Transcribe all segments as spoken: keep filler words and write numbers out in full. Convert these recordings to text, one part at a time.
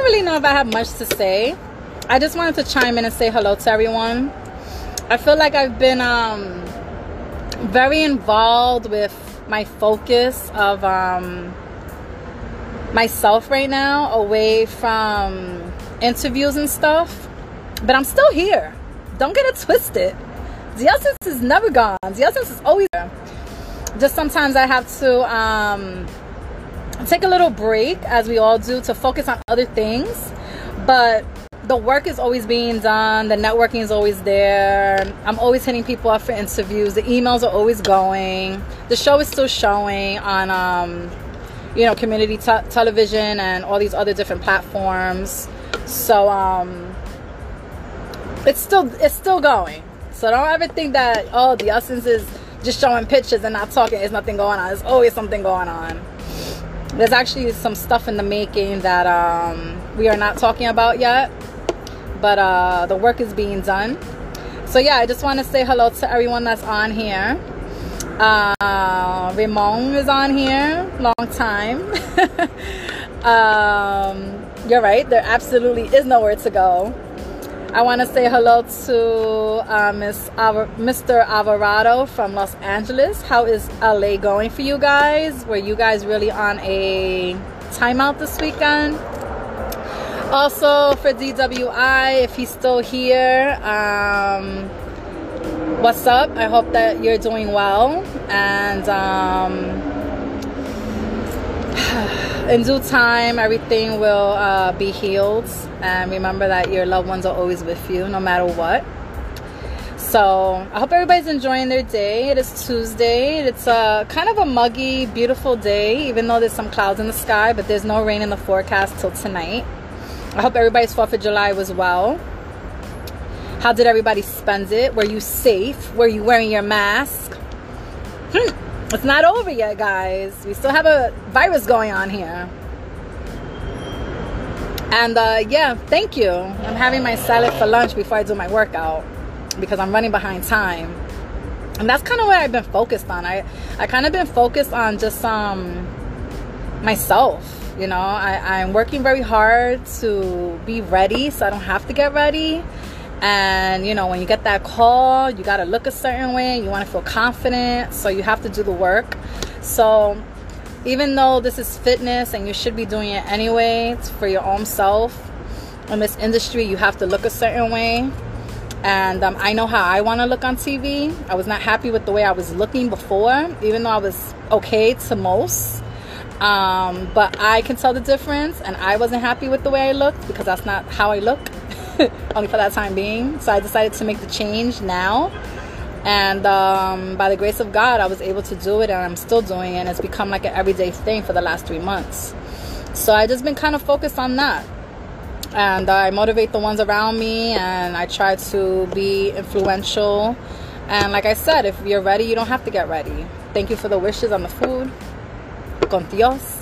really know if I have much to say. I just wanted to chime in and say hello to everyone. I feel like I've been um, very involved with my focus of um, myself right now, away from interviews and stuff. But I'm still here. Don't get it twisted. The essence is never gone. The essence is always there. Just sometimes I have to um, take a little break, as we all do, to focus on other things. But the work is always being done. The networking is always there. I'm always hitting people up for interviews. The emails are always going. The show is still showing on, um, you know, community te- television and all these other different platforms. So um, it's still it's still going. So don't ever think that, oh, the essence is just showing pictures and not talking. There's nothing going on. There's always something going on. There's actually some stuff in the making that um, we are not talking about yet. But uh, the work is being done. So yeah, I just want to say hello to everyone that's on here. Uh, Ramon is on here. Long time. um, you're right. There absolutely is nowhere to go. I want to say hello to uh, Miss Ava- Mister Alvarado from Los Angeles. How is L A going for you guys? Were you guys really on a timeout this weekend? Also for D W I, if he's still here, um, what's up? I hope that you're doing well. And um, in due time, everything will uh, be healed. And remember that your loved ones are always with you, no matter what. So I hope everybody's enjoying their day. It is Tuesday. It's a kind of a muggy, beautiful day, even though there's some clouds in the sky, but there's no rain in the forecast till tonight. I hope everybody's fourth of July was well. How did everybody spend it? Were you safe? Were you wearing your mask? Hmm. It's not over yet, guys. We still have a virus going on here. And uh, yeah, thank you. I'm having my salad for lunch before I do my workout because I'm running behind time. And that's kind of what I've been focused on. I, I kind of been focused on just um myself. You know, I, I'm working very hard to be ready so I don't have to get ready. And, you know, when you get that call, you got to look a certain way. You want to feel confident. So you have to do the work. So even though this is fitness and you should be doing it anyway, it's for your own self. In this industry, you have to look a certain way. And um, I know how I want to look on T V. I was not happy with the way I was looking before, even though I was okay to most. Um, but I can tell the difference, and I wasn't happy with the way I looked because that's not how I look, only for that time being. So I decided to make the change now. And um, by the grace of God, I was able to do it, and I'm still doing it. And it's become like an everyday thing for the last three months. So I just been kind of focused on that. And uh, I motivate the ones around me, and I try to be influential. And like I said, if you're ready, you don't have to get ready. Thank you for the wishes on the food. Con Dios.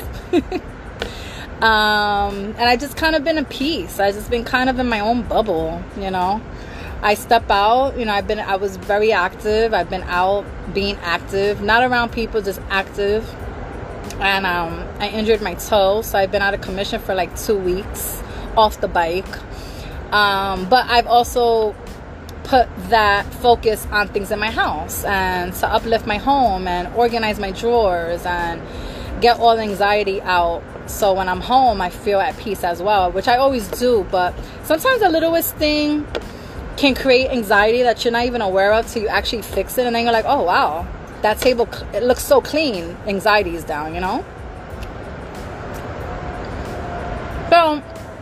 um, and I just kind of been in peace. I just been kind of in my own bubble, you know. I step out, you know, I've been, I was very active. I've been out being active, not around people, just active. And um, I injured my toe, so I've been out of commission for like two weeks off the bike. Um, but I've also put that focus on things in my house and to uplift my home and organize my drawers and get all the anxiety out. So when I'm home, I feel at peace as well, which I always do. But sometimes the littlest thing can create anxiety that you're not even aware of till you actually fix it. And then you're like, oh, wow, that table, it looks so clean. Anxiety is down, you know? So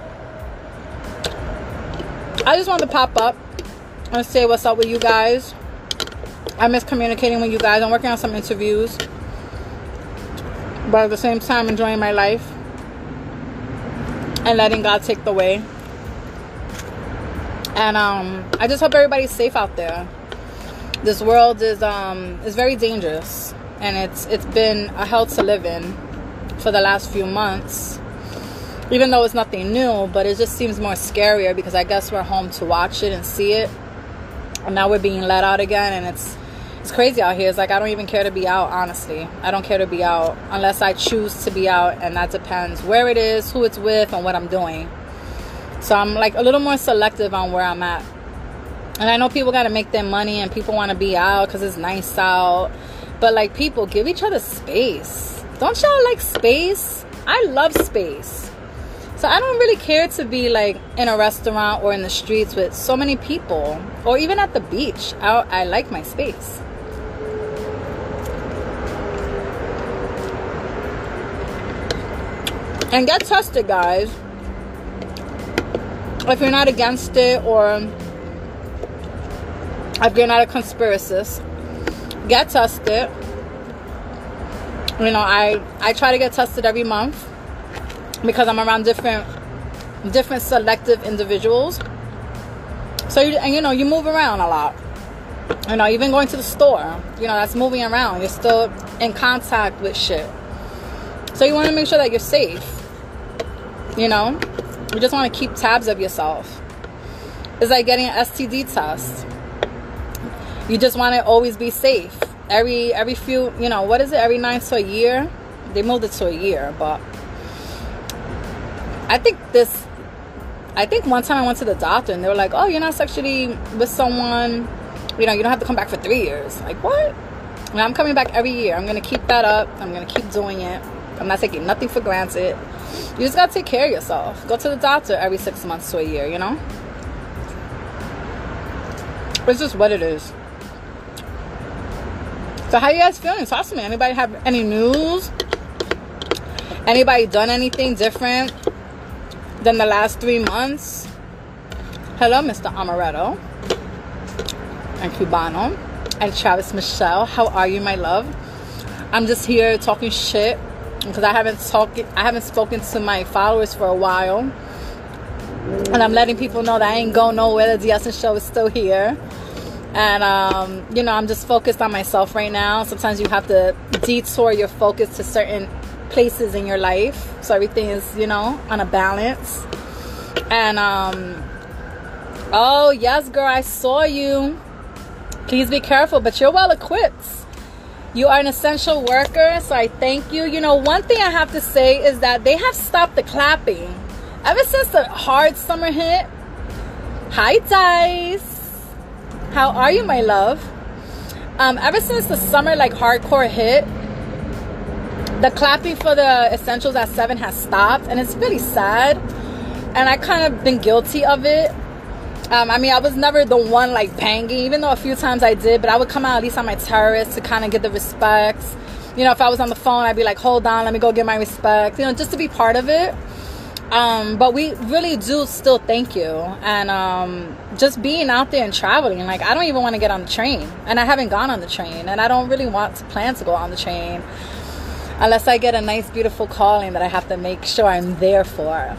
I just wanted to pop up and say what's up with you guys. I miss communicating with you guys. I'm working on some interviews, but at the same time enjoying my life and letting God take the way. And um, I just hope everybody's safe out there. This world is um is very dangerous, and it's it's been a hell to live in for the last few months. Even though it's nothing new, but it just seems more scarier because I guess we're home to watch it and see it, and now we're being let out again, and it's it's crazy out here. It's like I don't even care to be out, honestly. I don't care to be out unless I choose to be out, and that depends where it is, who it's with, and what I'm doing. So I'm like a little more selective on where I'm at. And I know people got to make their money and people want to be out because it's nice out. But like, people, give each other space. Don't y'all like space? I love space. So I don't really care to be like in a restaurant or in the streets with so many people, or even at the beach. I, I like my space. And get tested, guys. If you're not against it, or if you're not a conspiracist, get tested. You know, I, I try to get tested every month because I'm around different different selective individuals. So, you, and you know, you move around a lot. You know, even going to the store, you know, that's moving around. You're still in contact with shit. So you want to make sure that you're safe. You know, you just want to keep tabs of yourself. It's like getting an S T D test. You just want to always be safe. Every every few, you know, what is it? Every nine to a year. They moved it to a year, but I think this. I think one time I went to the doctor and they were like, "Oh, you're not sexually with someone. You know, you don't have to come back for three years." Like, what? And I'm coming back every year. I'm gonna keep that up. I'm gonna keep doing it. I'm not taking nothing for granted. You just gotta take care of yourself. Go to the doctor every six months to a year, you know? It's just what it is. So how you guys feeling? Talk to me. Anybody have any news? Anybody done anything different than the last three months? Hello, Mister Amaretto and Cubano and Travis Michelle. How are you, my love? I'm just here talking shit because I haven't talked, I haven't spoken to my followers for a while, and I'm letting people know that I ain't going nowhere. The D S N show is still here, and um, you know, I'm just focused on myself right now. Sometimes you have to detour your focus to certain places in your life, so everything is, you know, on a balance. And um, oh yes, girl, I saw you. Please be careful, but you're well equipped. You are an essential worker, so I thank you. You know, one thing I have to say is that they have stopped the clapping. Ever since the hard summer hit. Hi, Dice. How are you, my love? Um, ever since the summer, like, hardcore hit, the clapping for the essentials at seven has stopped, and it's really sad. And I kind of been guilty of it. Um, I mean, I was never the one like banging, even though a few times I did, but I would come out at least on my terrace to kind of get the respect. You know, if I was on the phone, I'd be like, hold on, let me go get my respect, you know, just to be part of it. Um, but we really do still thank you. And um, just being out there and traveling, like, I don't even want to get on the train. And I haven't gone on the train. And I don't really want to plan to go on the train unless I get a nice, beautiful calling that I have to make sure I'm there for.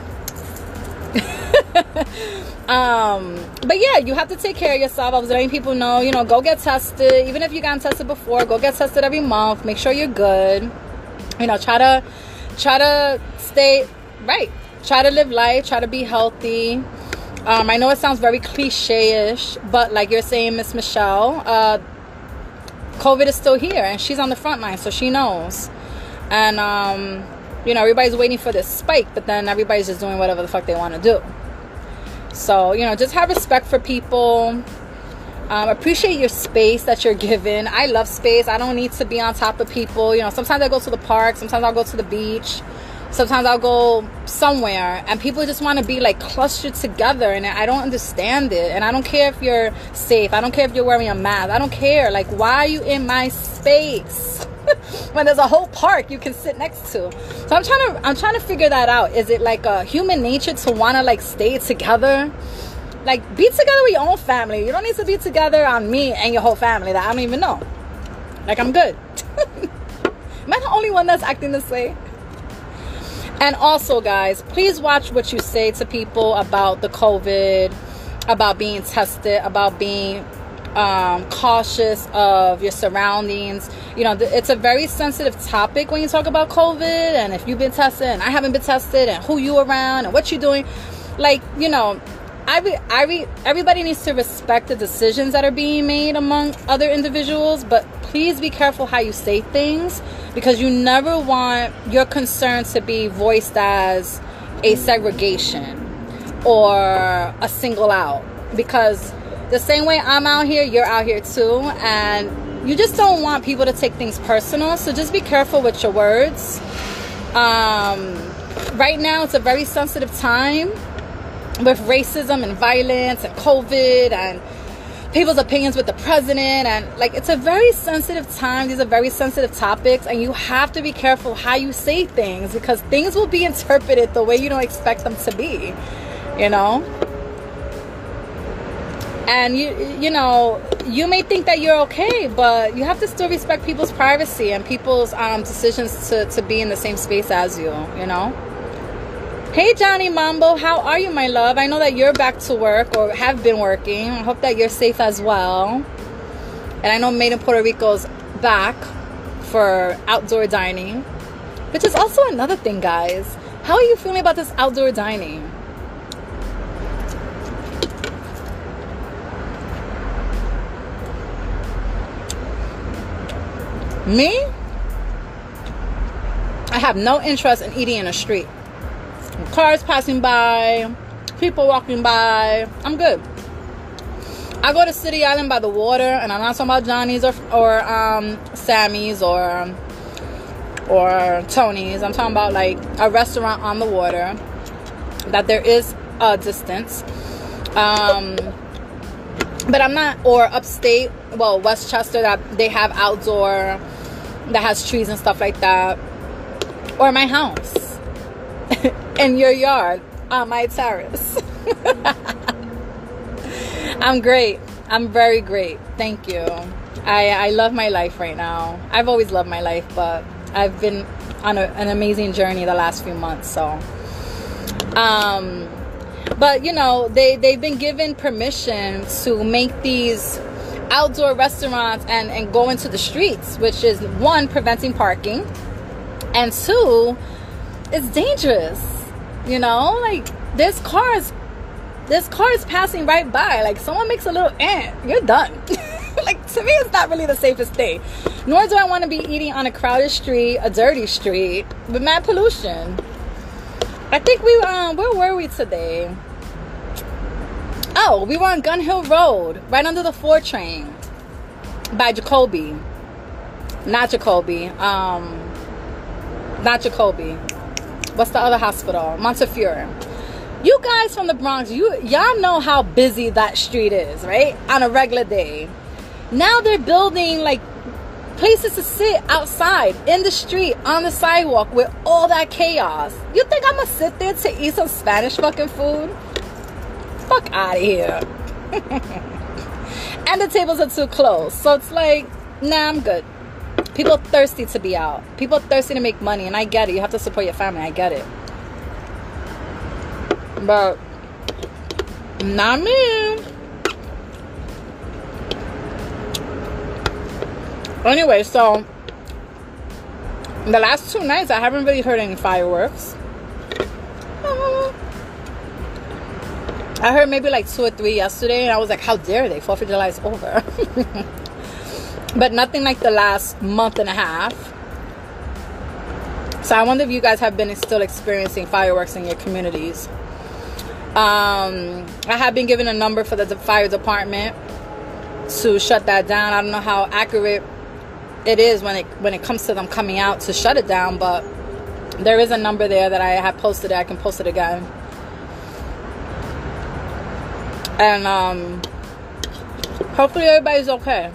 um but yeah, you have to take care of yourself. I was letting people know, you know, go get tested. Even if you got tested before, go get tested every month. Make sure you're good. You know, try to try to stay right. Try to live life. Try to be healthy. um I know it sounds very cliche-ish, but like you're saying, Miss Michelle, uh COVID is still here, and she's on the front line, so she knows. And um you know, everybody's waiting for this spike, but then everybody's just doing whatever the fuck they want to do. So, you know, just have respect for people. Um, appreciate your space that you're given. I love space. I don't need to be on top of people. You know, sometimes I go to the park. Sometimes I'll go to the beach. Sometimes I'll go somewhere. And people just want to be, like, clustered together. And I don't understand it. And I don't care if you're safe. I don't care if you're wearing a mask. I don't care. Like, why are you in my space? When there's a whole park you can sit next to. So I'm trying to I'm trying to figure that out. Is it like a human nature to want to like stay together? Like, be together with your own family. You don't need to be together on me and your whole family that I don't even know. Like, I'm good. Am I the only one that's acting this way? And also, guys, please watch what you say to people about the COVID, about being tested, about being Um, cautious of your surroundings. You know, it's a very sensitive topic when you talk about COVID, and if you've been tested and I haven't been tested, and who you around and what you're doing. Like, you know, I re, I re, everybody needs to respect the decisions that are being made among other individuals, but please be careful how you say things, because you never want your concerns to be voiced as a segregation. or a single out, because the same way I'm out here, you're out here too, and you just don't want people to take things personal. So just be careful with your words. Um, right now, it's a very sensitive time with racism and violence and COVID and people's opinions with the president, and like, it's a very sensitive time. These are very sensitive topics, and you have to be careful how you say things, because things will be interpreted the way you don't expect them to be, you know. And you you know, you may think that you're okay, but you have to still respect people's privacy and people's um decisions to, to be in the same space as you, you know. Hey Johnny Mambo, how are you, my love? I know that you're back to work, or have been working. I hope that you're safe as well. And I know Made in Puerto Rico's back for outdoor dining, which is also another thing, guys. How are you feeling about this outdoor dining? Me? I have no interest in eating in the street. Cars passing by, people walking by, I'm good. I go to City Island by the water, and I'm not talking about Johnny's or or um, Sammy's or or Tony's. I'm talking about like a restaurant on the water that there is a distance. Um, but I'm not, or upstate, well, Westchester, that they have outdoor, that has trees and stuff like that, or my house. In your yard on my terrace. I'm great. I'm very great. Thank you. I, I love my life right now. I've always loved my life, but I've been on a, an amazing journey the last few months. So, um, but you know, they, they've been given permission to make these outdoor restaurants and, and go into the streets, which is one, preventing parking, and two, it's dangerous. You know, like, there's cars, there's cars passing right by. Like, someone makes a little ant, you're done. Like, to me, it's not really the safest thing. Nor do I want to be eating on a crowded street, a dirty street, with mad pollution. I think we, um, where were we today? Oh, we were on Gun Hill Road, right under the four train, by Jacoby. Not Jacoby, um, not Jacoby. What's the other hospital? Montefiore. You guys from the Bronx, you y'all know how busy that street is, right? On a regular day. Now they're building like places to sit outside in the street, on the sidewalk, with all that chaos. You think I'm gonna sit there to eat some Spanish fucking food? Fuck out of here. And the tables are too close, so it's like, nah, I'm good. People thirsty to be out. People thirsty to make money, and I get it. You have to support your family. I get it. But not me. Anyway, so the last two nights, I haven't really heard any fireworks. I heard maybe like two or three yesterday, and I was like, how dare they? fourth of July is over. But nothing like the last month and a half. So I wonder if you guys have been still experiencing fireworks in your communities. Um, I have been given a number for the fire department to shut that down. I don't know how accurate it is when it when it comes to them coming out to shut it down, but there is a number there that I have posted. I can post it again. And um, hopefully everybody's okay.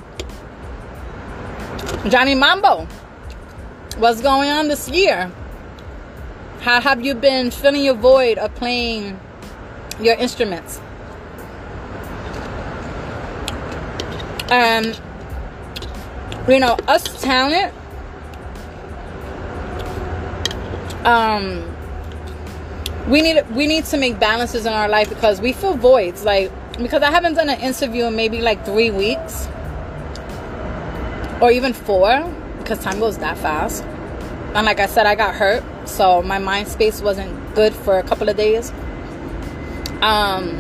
Johnny Mambo, what's going on this year? How have you been filling your void of playing your instruments? And you know, us talent, um, we need we need to make balances in our life, because we fill voids. Like, because I haven't done an interview in maybe like three weeks. Or even four, because time goes that fast. And like I said, I got hurt, so my mind space wasn't good for a couple of days. Um,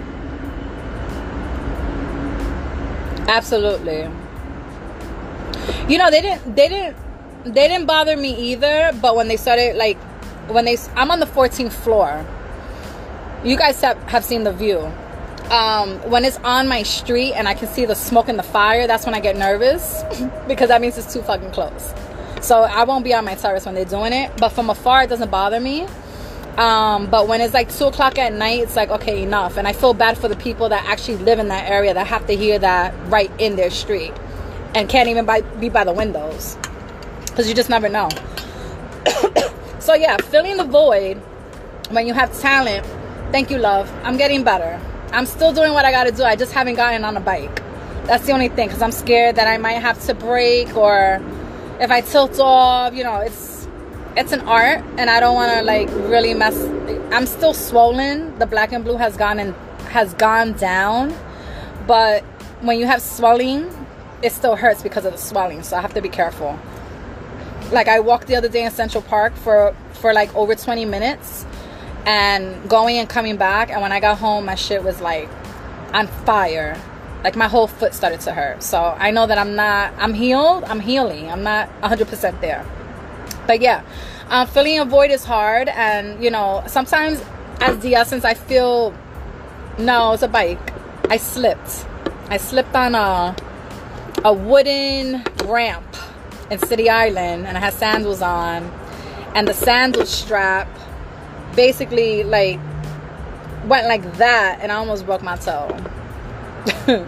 absolutely. You know, they didn't, they didn't, they didn't bother me either. But when they started, like, when they, I'm on the fourteenth floor, you guys have, have seen The View. Um, when it's on my street and I can see the smoke and the fire, that's when I get nervous because that means it's too fucking close. So I won't be on my terrace when they're doing it, but from afar it doesn't bother me. Um, but when it's like two o'clock at night, it's like, okay, enough. And I feel bad for the people that actually live in that area that have to hear that right in their street and can't even by, be by the windows, because you just never know. So yeah, filling the void when you have talent. Thank you, love. I'm getting better. I'm still doing what I got to do. I just haven't gotten on a bike. That's the only thing, because I'm scared that I might have to break, or if I tilt off, you know, it's it's an art, and I don't want to like really mess. I'm still swollen. The black and blue has gone and has gone down, but when you have swelling, it still hurts because of the swelling. So I have to be careful. Like I walked the other day in Central Park for for like over twenty minutes. And going and coming back, and when I got home, my shit was like on fire. Like my whole foot started to hurt. So I know that I'm not, I'm healed, I'm healing. I'm not one hundred percent there. But yeah, um, filling a void is hard. And you know, sometimes as the essence, I feel, no, it's a bike. I slipped. I slipped on a, a wooden ramp in City Island, and I had sandals on. And the sandal strap basically like went like that, and I almost broke my toe. It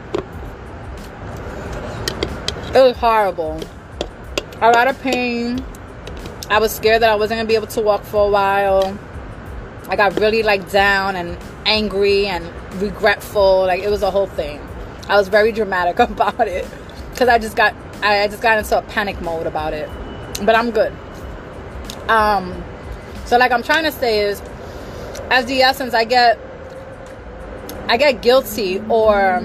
was horrible. A lot of pain. I was scared that I wasn't gonna be able to walk for a while. I got really like down and angry and regretful. Like it was a whole thing. I was very dramatic about it because I just got I just got into a panic mode about it. But I'm good. Um So like I'm trying to say is, as the essence, I get I get guilty or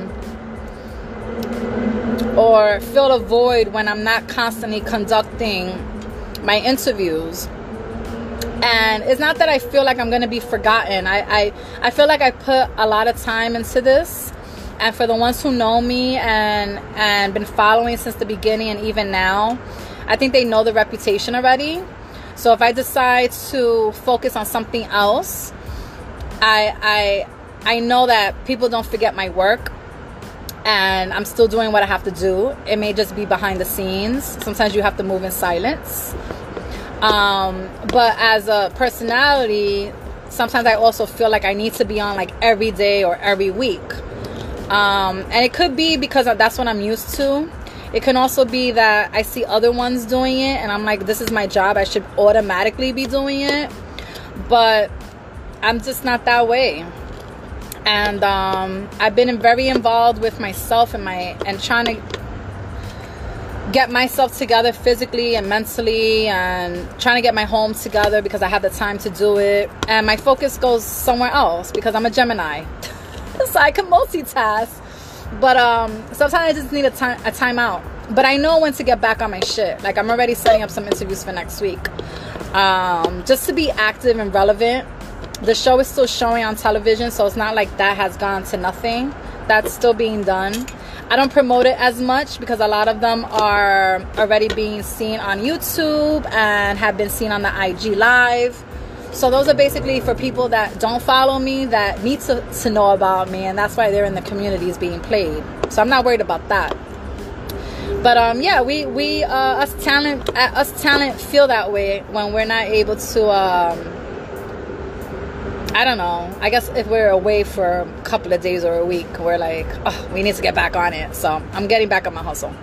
or feel a void when I'm not constantly conducting my interviews. And it's not that I feel like I'm going to be forgotten. I, I, I feel like I put a lot of time into this. And for the ones who know me and, and been following since the beginning and even now, I think they know the reputation already. So if I decide to focus on something else, I, I, I know that people don't forget my work. And I'm still doing what I have to do. It may just be behind the scenes. Sometimes you have to move in silence. Um, but as a personality, sometimes I also feel like I need to be on like every day or every week. Um, and it could be because that's what I'm used to. It can also be that I see other ones doing it and I'm like, this is my job. I should automatically be doing it. But I'm just not that way. And um, I've been very involved with myself and my and trying to get myself together physically and mentally, and trying to get my home together because I have the time to do it. And my focus goes somewhere else because I'm a Gemini, so I can multitask. But um, sometimes I just need a time a time out. But I know when to get back on my shit. Like I'm already setting up some interviews for next week, um, just to be active and relevant. The show is still showing on television, so it's not like that has gone to nothing. That's still being done. I don't promote it as much because a lot of them are already being seen on YouTube and have been seen on the I G Live. So those are basically for people that don't follow me, that need to, to know about me, and that's why they're in the communities being played. So I'm not worried about that. But um, yeah, we we uh, us talent uh, us talent feel that way when we're not able to. Um, I don't know. I guess if we're away for a couple of days or a week, we're like, oh, we need to get back on it. So I'm getting back on my hustle.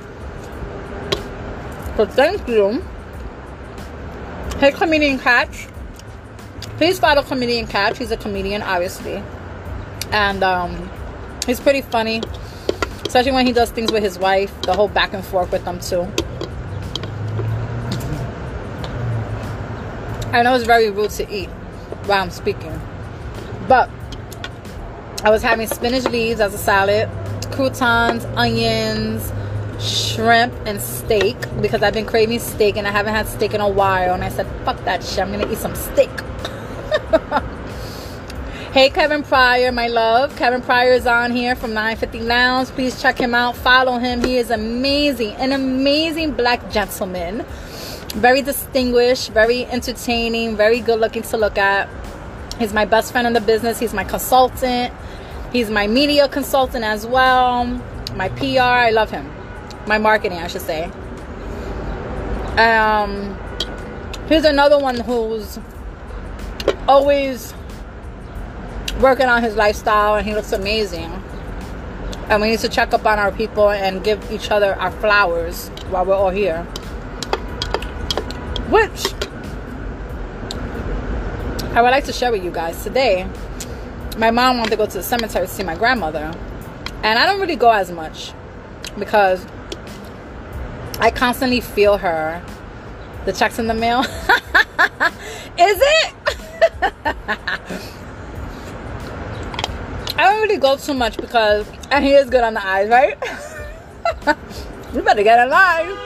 So thank you. Hey, Comedian Catch. Please follow Comedian Catch. He's a comedian, obviously. And um, he's pretty funny. Especially when he does things with his wife. The whole back and forth with them, too. I know it's very rude to eat while I'm speaking, but I was having spinach leaves as a salad, croutons, onions, shrimp, and steak because I've been craving steak and I haven't had steak in a while, and I said, fuck that shit, I'm gonna eat some steak. Hey, Kevin Pryor, my love. Kevin Pryor is on here from nine fifty Lounge. Please check him out, follow him. He is amazing, an amazing black gentleman. Very distinguished, very entertaining, very good looking to look at. He's my best friend in the business. He's my consultant. He's my media consultant as well. My P R. I love him. My marketing, I should say. Um, here's another one who's always working on his lifestyle, and he looks amazing. And we need to check up on our people and give each other our flowers while we're all here. Which I would like to share with you guys today. My mom wanted to go to the cemetery to see my grandmother, and I don't really go as much because I constantly feel her. The check's in the mail. Is it? I don't really go too much because, and he is good on the eyes, right? You better get in line.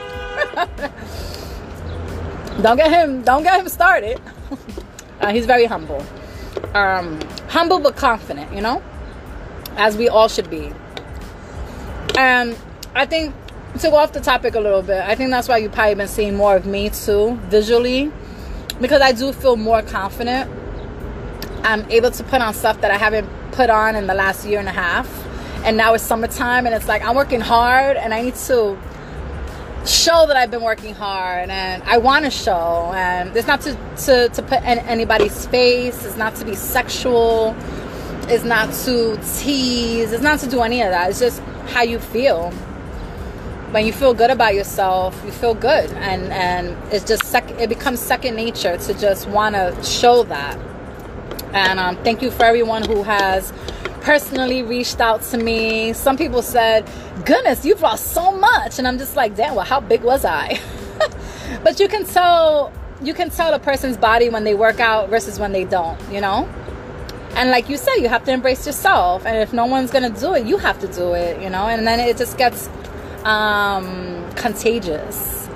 Don't get him, don't get him started. Uh, he's very humble. Um, humble but confident, you know? As we all should be. And I think, to go off the topic a little bit, I think that's why you've probably been seeing more of me too, visually. Because I do feel more confident. I'm able to put on stuff that I haven't put on in the last year and a half. And now it's summertime, and it's like I'm working hard, and I need to show that I've been working hard, and I want to show. And it's not to, to, to put in anybody's face. It's not to be sexual. It's not to tease. It's not to do any of that. It's just how you feel. When you feel good about yourself, you feel good, and and it's just sec- it becomes second nature to just want to show that. And um, thank you for everyone who has personally reached out to me. Some people said, "Goodness, you've lost so much," and I'm just like, "Damn, well, how big was I?" But you can tell you can tell a person's body when they work out versus when they don't, you know. And like you said, you have to embrace yourself, and if no one's gonna do it, you have to do it, you know. And then it just gets um contagious,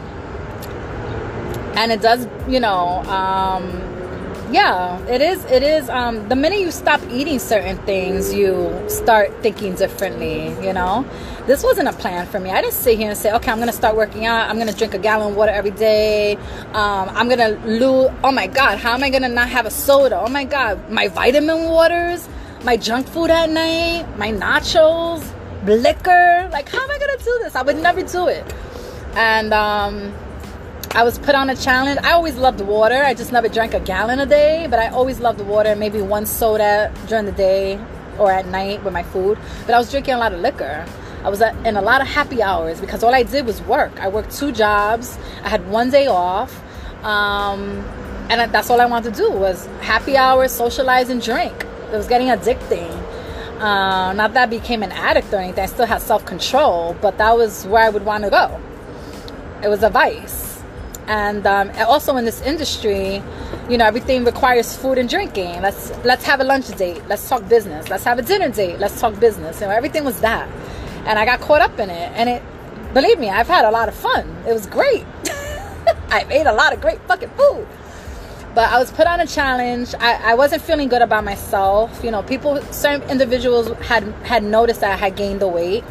and it does, you know. um yeah, it is it is um the minute you stop eating certain things, you start thinking differently, you know. This wasn't a plan for me. I didn't sit here and say, okay, I'm gonna start working out, I'm gonna drink a gallon of water every day, um I'm gonna lose, oh my god, how am I gonna not have a soda, oh my god, my vitamin waters, my junk food at night, my nachos, liquor, like how am I gonna do this? I would never do it. And um I was put on a challenge. I always loved water. I just never drank a gallon a day, but I always loved the water, maybe one soda during the day or at night with my food. But I was drinking a lot of liquor. I was at, in a lot of happy hours because all I did was work. I worked two jobs. I had one day off. Um, and that's all I wanted to do was happy hours, socialize, and drink. It was getting addicting. Uh, not that I became an addict or anything. I still had self-control, but that was where I would want to go. It was a vice. And um, also in this industry, you know, everything requires food and drinking. Let's let's have a lunch date. Let's talk business. Let's have a dinner date. Let's talk business. You know, everything was that. And I got caught up in it. And it, believe me, I've had a lot of fun. It was great. I ate a lot of great fucking food. But I was put on a challenge. I, I wasn't feeling good about myself. You know, people, certain individuals had, had noticed that I had gained the weight.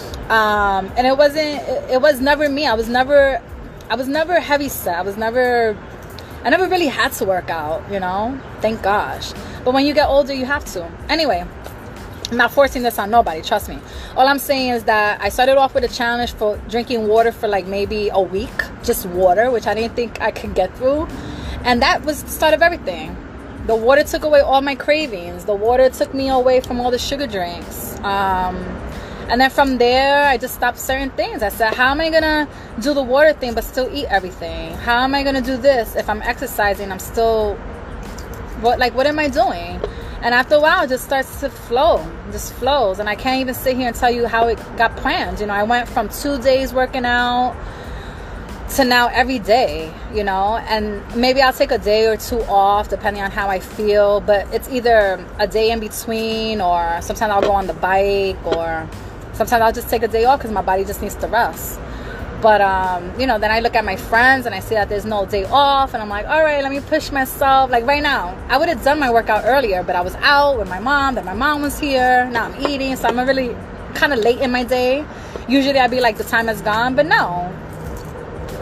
Um, and it wasn't, it, it was never me. I was never... I was never heavy set. I was never, I never really had to work out, you know, thank gosh. But when you get older, you have to. Anyway, I'm not forcing this on nobody, trust me. All I'm saying is that I started off with a challenge for drinking water for like maybe a week, just water, which I didn't think I could get through. And that was the start of everything. The water took away all my cravings. The water took me away from all the sugar drinks. Um... And then from there, I just stopped certain things. I said, how am I going to do the water thing but still eat everything? How am I going to do this if I'm exercising? I'm still, what, like, what am I doing? And after a while, it just starts to flow. It just flows. And I can't even sit here and tell you how it got planned. You know, I went from two days working out to now every day, you know. And maybe I'll take a day or two off depending on how I feel. But it's either a day in between, or sometimes I'll go on the bike, or... sometimes I'll just take a day off because my body just needs to rest. But, um, you know, then I look at my friends and I see that there's no day off. And I'm like, all right, let me push myself. Like right now, I would have done my workout earlier, but I was out with my mom. Then my mom was here. Now I'm eating. So I'm really kind of late in my day. Usually I'd be like, the time is gone. But no.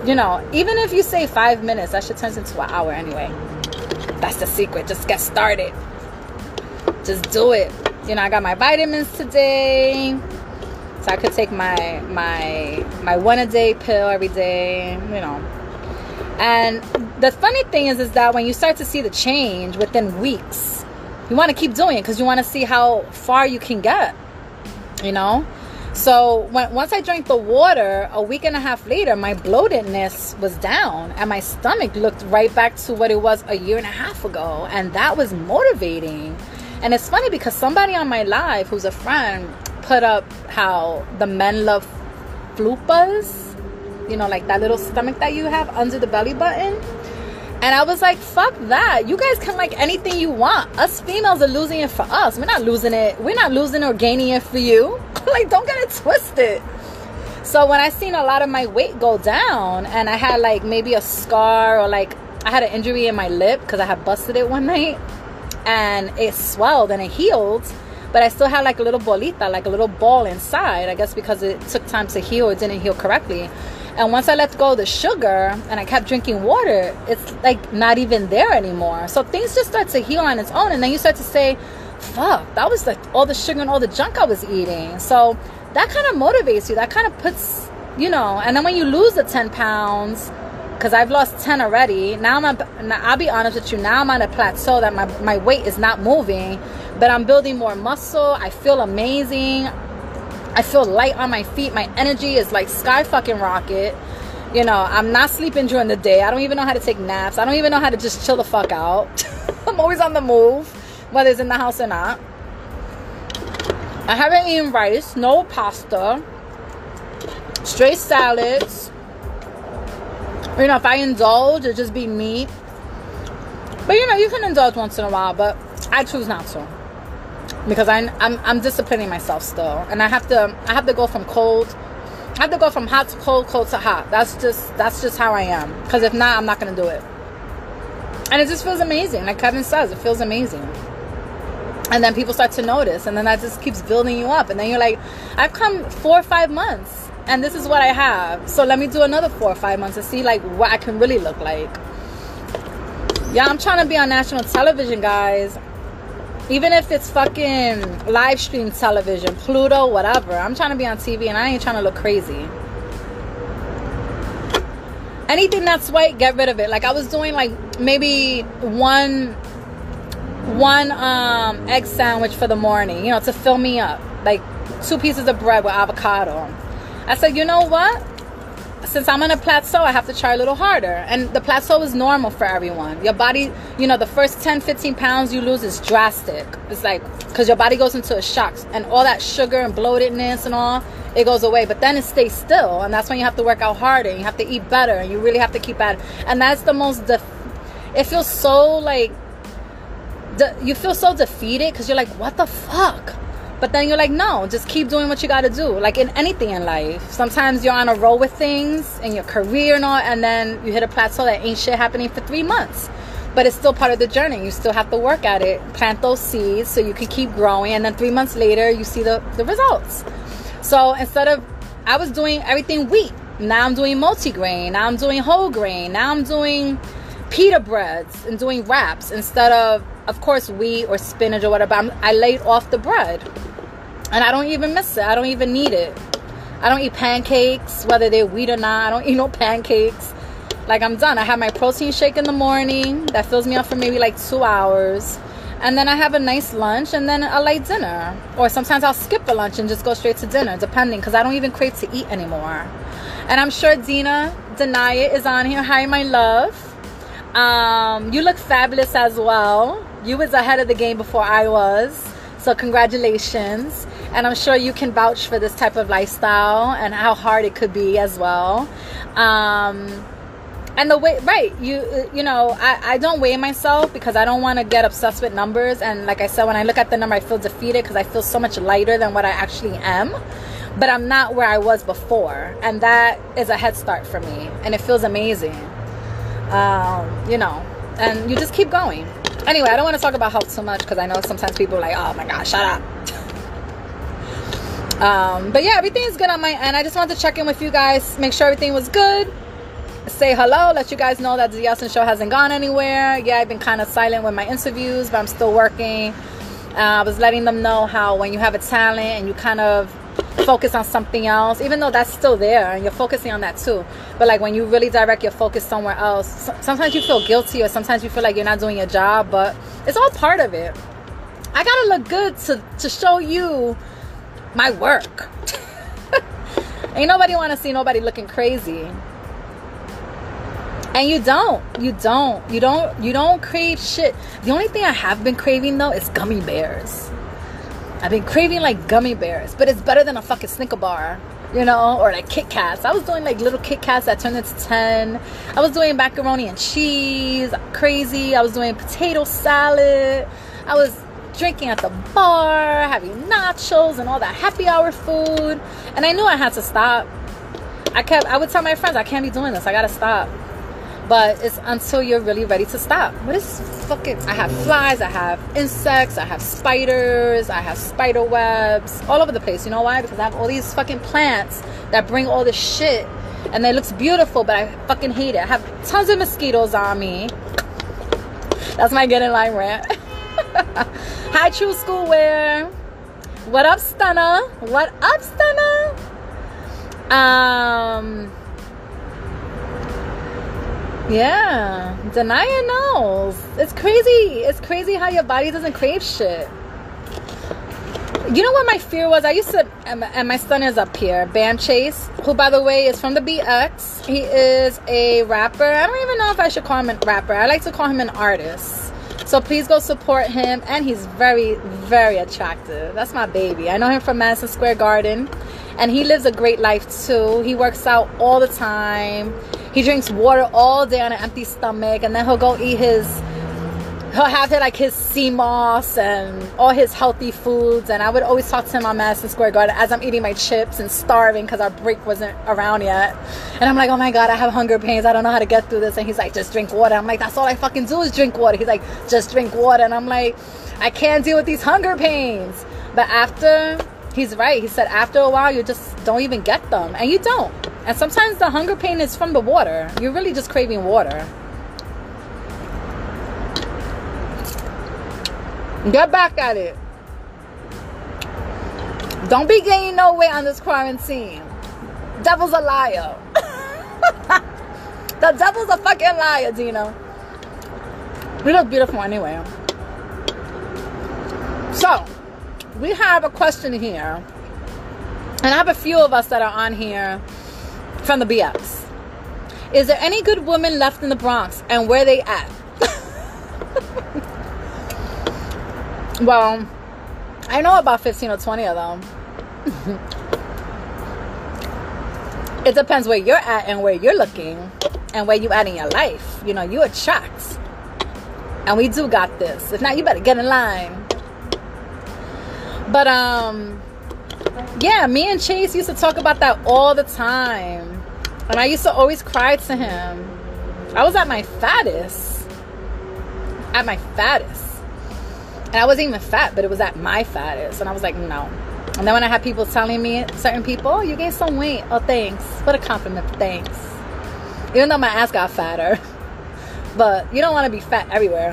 you know, even if you say five minutes, that shit turns into an hour anyway. That's the secret. Just get started. Just do it. You know, I got my vitamins today, so I could take my my my one a day pill every day, you know. And the funny thing is is that when you start to see the change within weeks, you want to keep doing it because you want to see how far you can get, you know. So when once I drank the water, a week and a half later, my bloatedness was down and my stomach looked right back to what it was a year and a half ago, and that was motivating. And it's funny because somebody on my live who's a friend put up how the men love flupas, you know, like that little stomach that you have under the belly button. And I was like, fuck that. You guys can like anything you want. Us females are losing it for us. We're not losing it. We're not losing or gaining it for you. Like, don't get it twisted. So when I seen a lot of my weight go down and I had like maybe a scar or like I had an injury in my lip because I had busted it one night. And it swelled and it healed, but I still had like a little bolita, like a little ball inside, I guess because it took time to heal. It didn't heal correctly. And once I let go of the sugar and I kept drinking water, it's like not even there anymore. So things just start to heal on its own. And then you start to say, fuck, that was like all the sugar and all the junk I was eating. So that kind of motivates you. That kind of puts, you know, and then when you lose the ten pounds, because I've lost ten already. Now I'm at, now I'll be honest with you, now I'm on a plateau that my, my weight is not moving, but I'm building more muscle. I feel amazing. I feel light on my feet. My energy is like sky fucking rocket. You know, I'm not sleeping during the day. I don't even know how to take naps. I don't even know how to just chill the fuck out. I'm always on the move, whether it's in the house or not. I haven't eaten rice, no pasta, straight salads. You know, if I indulge, it'll just be meat. But, you know, you can indulge once in a while, but I choose not to. Because I, I'm I'm disciplining myself still. And I have to I have to go from cold. I have to go from hot to cold, cold to hot. That's just that's just how I am. Because if not, I'm not going to do it. And it just feels amazing. Like Kevin says, it feels amazing. And then people start to notice. And then that just keeps building you up. And then you're like, I've come four or five months. And this is what I have. So let me do another four or five months and see like what I can really look like. Yeah, I'm trying to be on national television, guys. Even if it's fucking live stream television, Pluto, whatever. I'm trying to be on T V and I ain't trying to look crazy. Anything that's white, get rid of it. Like I was doing like maybe one one um, egg sandwich for the morning, you know, to fill me up. Like two pieces of bread with avocado. I said, you know what? Since I'm on a plateau, I have to try a little harder. And the plateau is normal for everyone. Your body, you know, the first ten, fifteen pounds you lose is drastic. It's like, because your body goes into a shock. And all that sugar and bloatedness and all, it goes away. But then it stays still. And that's when you have to work out harder. And you have to eat better. And you really have to keep at it. And that's the most, def- it feels so like, de- you feel so defeated because you're like, what the fuck? But then you're like, no, just keep doing what you got to do. Like in anything in life. Sometimes you're on a roll with things in your career and all, and then you hit a plateau that ain't shit happening for three months. But it's still part of the journey. You still have to work at it. Plant those seeds so you can keep growing. And then three months later, you see the, the results. So instead of, I was doing everything wheat. Now I'm doing multigrain. Now I'm doing whole grain. Now I'm doing pita breads and doing wraps instead of, of course, wheat or spinach or whatever. I'm, I laid off the bread. And I don't even miss it. I don't even need it. I don't eat pancakes, whether they're wheat or not. I don't eat no pancakes. Like, I'm done. I have my protein shake in the morning. That fills me up for maybe like two hours. And then I have a nice lunch and then a light dinner. Or sometimes I'll skip a lunch and just go straight to dinner, depending. Because I don't even crave to eat anymore. And I'm sure Dina Denaya is on here. Hi, my love. Um, you look fabulous as well. You was ahead of the game before I was. So congratulations. And I'm sure you can vouch for this type of lifestyle and how hard it could be as well. Um, and the way, right, you you know, I, I don't weigh myself because I don't want to get obsessed with numbers. And like I said, when I look at the number, I feel defeated because I feel so much lighter than what I actually am. But I'm not where I was before. And that is a head start for me. And it feels amazing. Um, you know, and you just keep going. Anyway, I don't want to talk about health too much because I know sometimes people are like, oh my God, shut up. Um, but yeah, everything is good on my end. I just wanted to check in with you guys, make sure everything was good. say hello, let you guys know that the Yasin Show hasn't gone anywhere. Yeah, I've been kind of silent with my interviews, but I'm still working. Uh, I was letting them know how when you have a talent and you kind of focus on something else, even though that's still there and you're focusing on that too, but like when you really direct your focus somewhere else, sometimes you feel guilty or sometimes you feel like you're not doing your job, but it's all part of it. I gotta look good to, to show you my work. Ain't nobody want to see nobody looking crazy. And you don't. You don't. You don't. You don't crave shit. The only thing I have been craving, though, is gummy bears. I've been craving, like, gummy bears. But it's better than a fucking Snicker bar. You know? Or, like, Kit Kats. I was doing, like, little Kit Kats that turned into ten. I was doing macaroni and cheese. Crazy. I was doing potato salad. I was drinking at the bar, having nachos and all that happy hour food. And I knew I had to stop. I kept, I would tell my friends, I can't be doing this. I gotta stop. But it's until you're really ready to stop. What is fucking... I have flies, I have insects, I have spiders, I have spider webs, all over the place. You know why? Because I have all these fucking plants that bring all this shit. And it looks beautiful, but I fucking hate it. I have tons of mosquitoes on me. That's my Get in Line rant. Hi, True School Wear. What up, Stunner? What up, Stunner? Um... Yeah, Denia knows. It's crazy. It's crazy how your body doesn't crave shit. You know what my fear was? I used to, and my son is up here, Band Chase, who, by the way, is from the B X. He is a rapper. I don't even know if I should call him a rapper. I like to call him an artist. So please go support him. And he's very, very attractive. That's my baby. I know him from Madison Square Garden. And he lives a great life, too. He works out all the time. He drinks water all day on an empty stomach, and then he'll go eat his, he'll have like his sea moss and all his healthy foods. And I would always talk to him on Madison Square Garden as I'm eating my chips and starving because our break wasn't around yet. And I'm like, oh my God, I have hunger pains. I don't know how to get through this. And he's like, just drink water. I'm like, that's all I fucking do is drink water. He's like, just drink water. And I'm like, I can't deal with these hunger pains. But after, he's right. He said after a while, you just don't even get them. And you don't. And sometimes the hunger pain is from the water. You're really just craving water. Get back at it. Don't be gaining no weight on this quarantine. Devil's a liar. The devil's a fucking liar, Dina. You look beautiful anyway. So, we have a question here. And I have a few of us that are on here from the B X. Is there any good women left in the Bronx, and where they at? Well, I know about fifteen or twenty of them. It depends where you're at and where you're looking and where you at in your life. You know, you attract. And we do got this. If not, you better get in line. But, um... yeah, me and Chase used to talk about that all the time. And I used to always cry to him. I was at my fattest. At my fattest. And I wasn't even fat, but it was at my fattest. And I was like, no. And then when I had people telling me, certain people, oh, you gained some weight. Oh, thanks. What a compliment. Thanks. Even though my ass got fatter. But you don't want to be fat everywhere.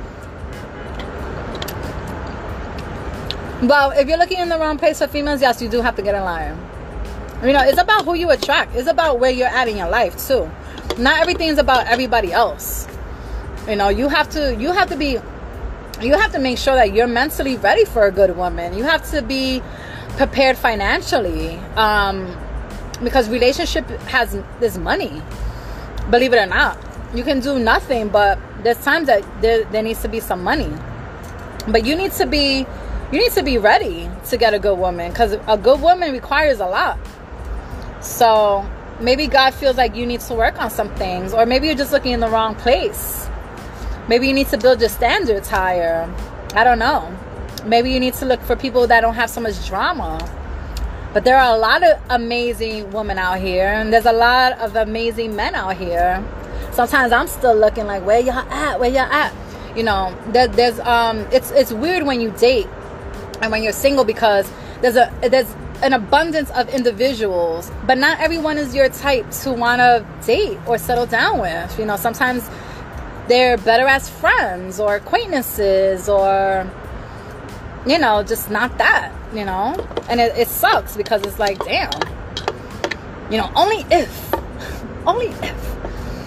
Well, if you're looking in the wrong place for females, yes, you do have to get in line. You know, it's about who you attract. It's about where you're at in your life, too. Not everything is about everybody else. You know, you have to, you have to be, you have to make sure that you're mentally ready for a good woman. You have to be prepared financially. Um, because relationship has this money. Believe it or not. You can do nothing, but there's times that there, there needs to be some money. But you need to be... You need to be ready to get a good woman, because a good woman requires a lot. So maybe God feels like you need to work on some things, or maybe you're just looking in the wrong place. Maybe you need to build your standards higher. I don't know. Maybe you need to look for people that don't have so much drama. But there are a lot of amazing women out here, and there's a lot of amazing men out here. Sometimes I'm still looking like, where y'all at? Where y'all at? You know, there, there's um, it's it's weird when you date and when you're single, because there's a there's an abundance of individuals, but not everyone is your type to want to date or settle down with. You know, sometimes they're better as friends or acquaintances, or, you know, just not that, you know. And it, it sucks, because it's like, damn, you know, only if, only if.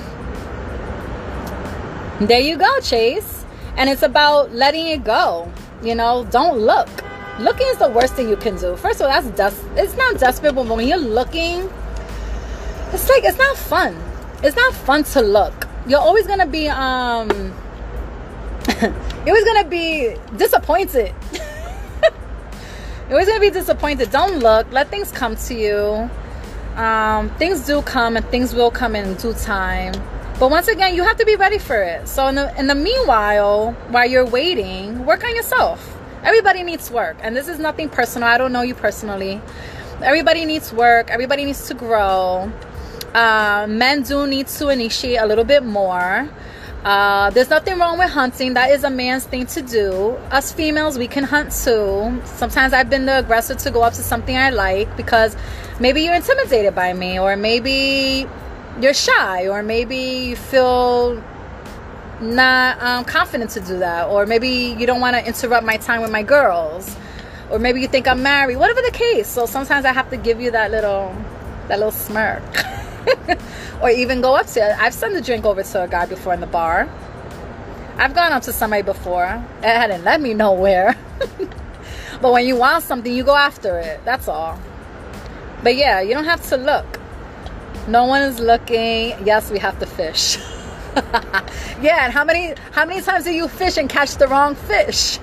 There you go, Chase. And it's about letting it go. You know, don't look. Looking is the worst thing you can do. First of all, that's des- it's not desperate, but when you're looking, it's like, it's not fun. It's not fun to look. You're always going to be, um, you're always going to be disappointed. You're always going to be disappointed. Don't look. Let things come to you. Um, things do come, and things will come in due time. But once again, you have to be ready for it. So in the, in the meanwhile, while you're waiting, work on yourself. Everybody needs work. And this is nothing personal. I don't know you personally. Everybody needs work. Everybody needs to grow. Uh, men do need to initiate a little bit more. Uh, there's nothing wrong with hunting. That is a man's thing to do. Us females, we can hunt too. Sometimes I've been the aggressor to go up to something I like, because maybe you're intimidated by me, or maybe you're shy, or maybe you feel not um, confident to do that, or maybe you don't want to interrupt my time with my girls, or maybe you think I'm married, whatever the case. So sometimes I have to give you that little that little smirk. Or even go up to it. I've sent a drink over to a guy before in the bar. I've gone up to somebody before. It hadn't let me know where. But when you want something, you go after it. That's all. But yeah, you don't have to look. No one is looking. Yes, we have to fish. Yeah, and how many how many times do you fish and catch the wrong fish?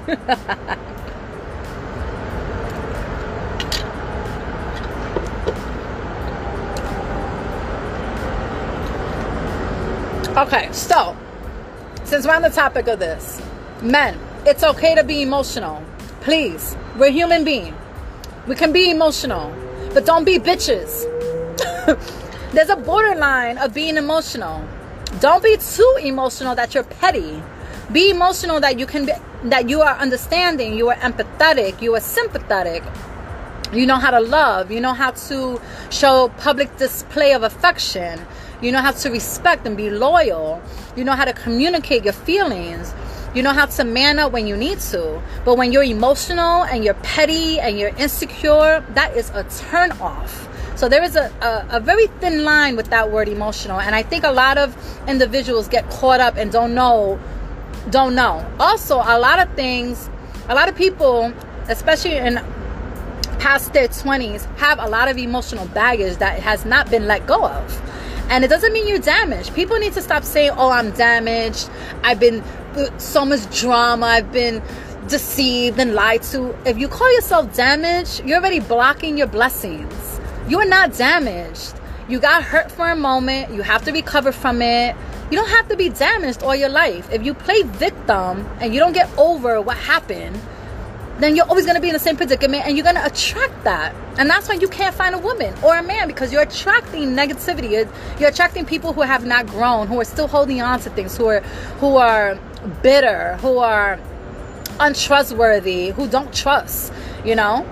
Okay, so since we're on the topic of this, men, it's okay to be emotional. Please, we're human beings. We can be emotional, but don't be bitches. There's a borderline of being emotional. Don't be too emotional that you're petty. Be emotional that you can be, that you are understanding, you are empathetic, you are sympathetic. You know how to love. You know how to show public display of affection. You know how to respect and be loyal. You know how to communicate your feelings. You know how to man up when you need to. But when you're emotional and you're petty and you're insecure, that is a turn off. So there is a, a, a very thin line with that word emotional. And I think a lot of individuals get caught up and don't know, don't know. Also, a lot of things, a lot of people, especially in past their twenties, have a lot of emotional baggage that has not been let go of. And it doesn't mean you're damaged. People need to stop saying, oh, I'm damaged. I've been so much drama. I've been deceived and lied to. If you call yourself damaged, you're already blocking your blessings. You are not damaged. You got hurt for a moment. You have to recover from it. You don't have to be damaged all your life. If you play victim and you don't get over what happened, then you're always going to be in the same predicament, and you're going to attract that. And that's why you can't find a woman or a man, because you're attracting negativity. You're, you're attracting people who have not grown, who are still holding on to things, who are who are bitter, who are untrustworthy, who don't trust, you know?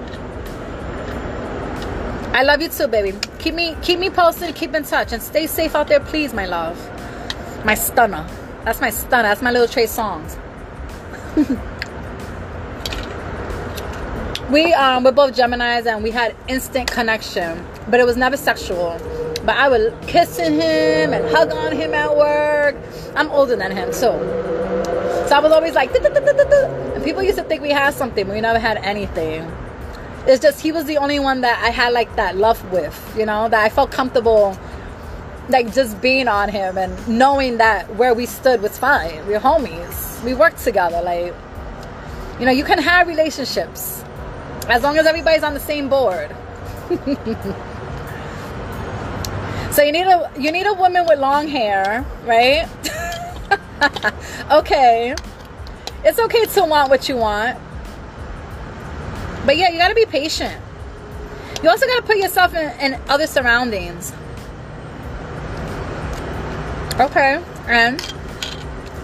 I love you too, baby. Keep me keep me posted, keep in touch, and stay safe out there, please, my love. My stunner. That's my stunner. That's my little Trey Songz. We um we're both Geminis, and we had instant connection, but it was never sexual. But I would kiss him and hug on him at work. I'm older than him too, so I was always like, duh, duh, duh, duh, duh, duh. And people used to think we had something, but we never had anything. It's just he was the only one that I had like that love with, you know, that I felt comfortable like just being on him and knowing that where we stood was fine. We're homies. We worked together. Like, you know, you can have relationships as long as everybody's on the same board. So you need a you need a woman with long hair, right? Okay. It's okay to want what you want. But yeah, you gotta be patient. You also gotta put yourself in, in other surroundings. Okay. And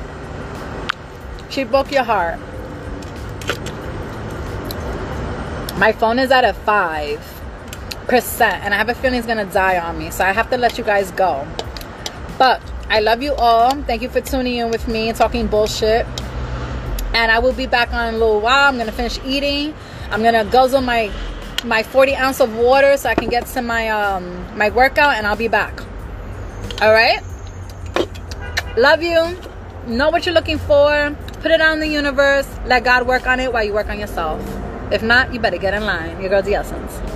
she broke your heart. My phone is at a five percent, and I have a feeling it's gonna die on me, so I have to let you guys go. But I love you all. Thank you for tuning in with me and talking bullshit. And I will be back on in a little while. I'm gonna finish eating. I'm gonna guzzle my my forty ounce of water so I can get to my um my workout, and I'll be back. All right, love you. Know what you're looking for. Put it out in the universe. Let God work on it while you work on yourself. If not, you better get in line. Your girl, The Essence.